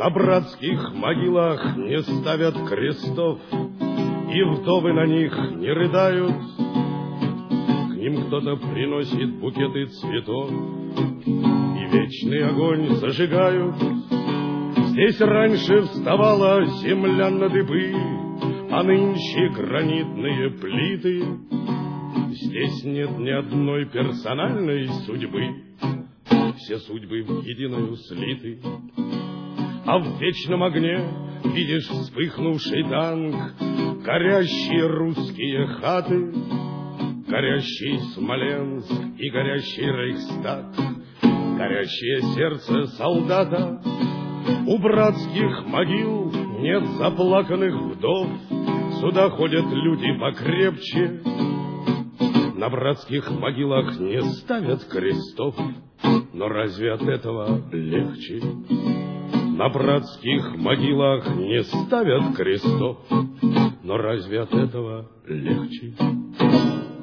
На братских могилах не ставят крестов, и вдовы на них не рыдают. К ним кто-то приносит букеты цветов, и вечный огонь зажигают. Здесь раньше вставала земля на дыбы, а нынче гранитные плиты. Здесь нет ни одной персональной судьбы, все судьбы в единую слиты. А в вечном огне видишь вспыхнувший танк, горящие русские хаты, горящий Смоленск и горящий Рейхстаг, горящее сердце солдата. У братских могил нет заплаканных вдов, сюда ходят люди покрепче. На братских могилах не ставят крестов, но разве от этого легче? На братских могилах не ставят крестов, но разве от этого легче?